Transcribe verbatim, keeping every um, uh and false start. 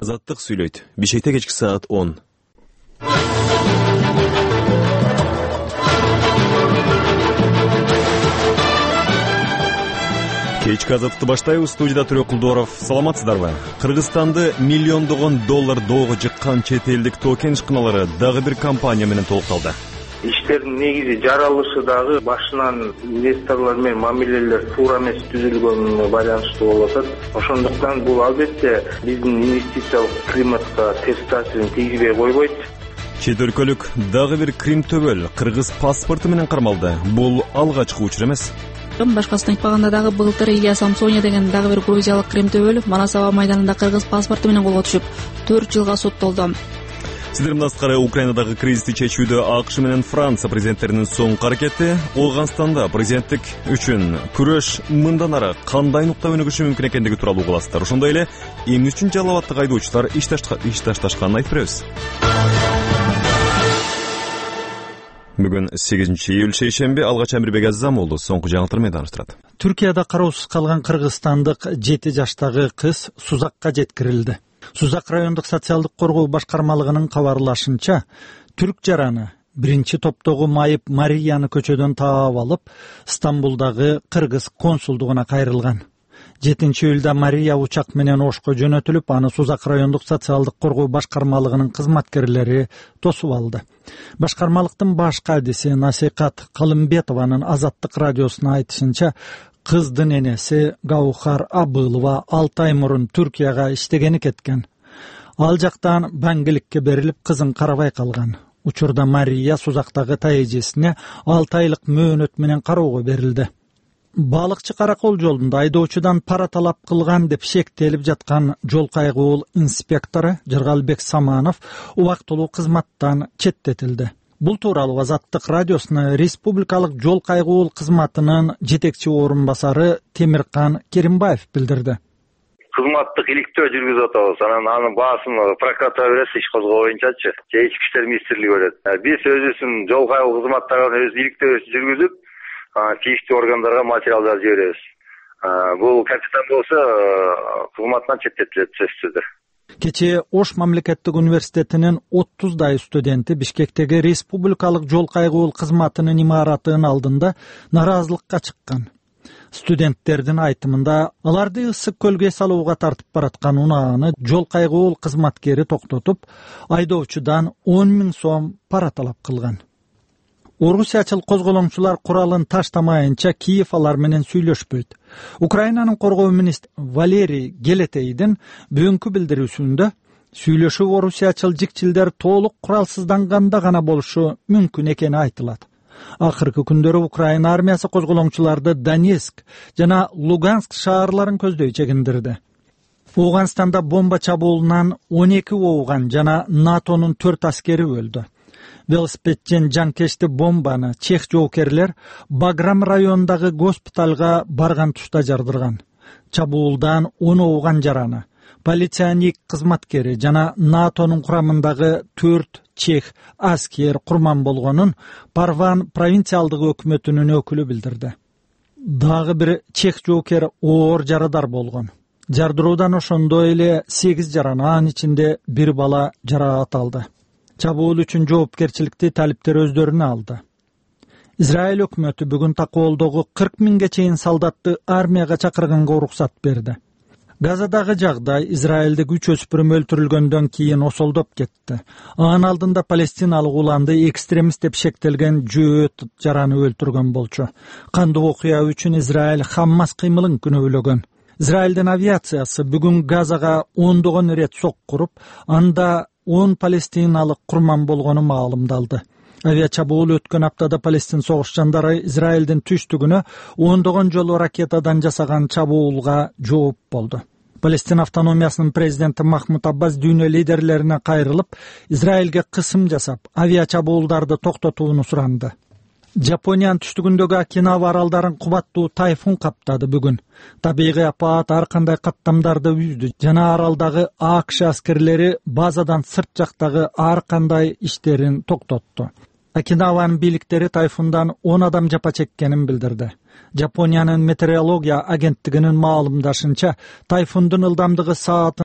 Азаттык сүйлөйт. Бишкекте кечки саат он. Кечки азаттыкты баштайбыз. Студияда Төрө Кулдоров. Саламатсыздарбы? Кыргызстанды миллиондогон доллар доого жыккан чет элдик токен ишканалары дагы бир компания менен толукталды. Иштердин негизи жаралышы дагы башынан инвесторлор менен мамилелер туура эмес түзүлгөнүнө байланыштуу болуп атат. Ошондуктан бул албетте биздин инвестициялык климатка терс таасирин тийгизбей койбойт. Чет өлкөлүк дагы бир Крим төбөл кыргыз паспорту менен кармалды. Бул алгачкы учур эмес. Башкасын айтпаганда дагы былтыр Илья Самсоня деген дагы бир грузиялык Крим төбөл Манас аба майданында кыргыз паспорту менен колго түшүп төрт жылга соттолду. Сиздер менен аскары Украинадагы кризисти чечүүдө АКШ менен Франция президенттеринин соңку аракети, Ооганстанда президенттик үчүн күрөш мындан ары кандай нукта өнүгүшү мүмкүн экендиги тууралуу угуласыздар. Ошондой эле эмне үчүн жалалаттык айдоочулар иш ташташканын айтып беребиз. Бүгүн сегизинчи июль шейшемби. Алгач Амирбек Азамуулу соңку жаңылыктар менен тааныштырат. Түркияда кароосуз калган кыргызстандык жети жаштагы кыз Сузакка жеткирилди. Сузак райондук социалдык коргоо башкармалыгынын кабарлашынча, түрк жараны биринчи топтогу майып Марияны көчөдөн таап алып, Стамбулдагы кыргыз консулдугуна кайрылган. жетинчи июлда Мария учак менен Ошко жөнөтүлүп, аны Сузак райондук социалдык коргоо башкармалыгынын кызматкерлери тосуп алды. Башкармалыктын баш кадиси Насикат Калымбетованын Азаттык радиосуна айтышынча, кыздын энеси Гаухар Абылова алты ай мурун Түркияга иштегени кеткен. Ал жактан баңгиликке берилип, кызын карабай калган. Учурда Мария Сузактагы таэжесине алты айлык мөөнөт менен кароого берилди. Балыкчы Каракол жолунда айдоочудан пара талап кылган деп шектелип жаткан жол кайгуул инспектору Жыргалбек Саманов убактылуу кызматтан четтетилди. Бул тууралуу Азаттык радиосуна республикалык жол кайгуул кызматынын жетекчи орун басары Темиркан Керимбаев билдирди. Кызматтык иликтөө жүргүзүп атабыз. Анан анын баасын прокуратура берет, иш козгоо боюнчачы. же ички иштер министрлиги берет. Биз өзүбүздүн жол кайгуул кызматтарын өз иликтөөбүздү жүргүзүп, тийиштүү органдарга материалдар жиберебиз. Бул капитан болсо кызматтан четтетилет сөзсүз. Кечээ Ош мамлекеттик университетинин отуздай студенти Бишкектеги республикалык жол кайгуул кызматынын имаратынын алдында нараазылыкка чыккан. Студенттердин айтымында, аларды ысык көлгө салууга тартып бараткан унааны жол кайгуул кызматкери токтотуп, айдоочудан он миң сом пара талап кылган. Орусиячыл козголоңчулар куралын таштамайынча Киев алар менен сүйлөшпөйт. Украинанын коргоо министри Валерий Гелетейдин бүгүнкү билдирүүсүндө сүйлөшүү орусиячыл жикчилдер толук куралсызданганда гана болушу мүмкүн экени айтылат. Акыркы күндөрү Украина армиясы козголоңчуларды Донецк жана Луганск шаарларын көздөй чегиндирди. Ооганстанда бомба чабуулунан он эки ооган жана НАТОнун төрт аскери өлдү. Велосипедчен жанкешти бомбаны чех жоокерлер Баграм районундагы госпиталга барган тушта жардырган. Чабуулдан он ооган жараны. Полицияник кызматкери жана НАТОнун курамындагы төрт чех аскер курман болгонун Парван провинциалдык өкмөтүнүн өкүлү билдирди. Дагы бир чех жоокер оор жарадар болгон. Жардыруудан ошондой эле сегиз жараны, анын ичинде бир бала жараат алды. Чабуул үчүн жоопкерчиликти талиптер өздөрүнө алды. Израиль өкмөтү бүгүн такоолдогу кырк миңге чейин солдатты армияга чакырганга уруксат берди. Газадагы жагдай Израилдик үч өспүрүм өлтүрүлгөндөн кийин осолдоп кетти. Анын алдында палестиналык уланды экстремист деп шектелген жөөт жараны өлтүргөн болчу. Кандуу окуя үчүн Израиль Хаммас кыймылын күнөөлөгөн. Израилдин авиациясы бүгүн Газага ондогон ирет соккуруп, анда он палестиналык курман болгону маалымдалды. Авиачабуул өткөн аптада Палестин согушчандары Израилдин түштүгүнө ондогон жолу ракетадан жасаган чабуулга жооп болду. Палестин автономиясынын президенти Махмуд Аббас дүйнө лидерлерине кайрылып, Израилге кысым жасап, авиачабуулдарды токтотууну суранды. Жапониянын түштүгүндөгү Окинава аралдарын кубаттуу тайфун каптады бүгүн. Табигый апат ар кандай каттамдарды үздү жана аралдагы АКШ аскерлери базадан сырт жактагы ар кандай иштерин токтотту. Окинаванын бийликтери тайфундан он адам жапа чеккенин билдирди. Жапониянын метеорология агенттигинин маалымдашынча, тайфундун ылдамдыгы саат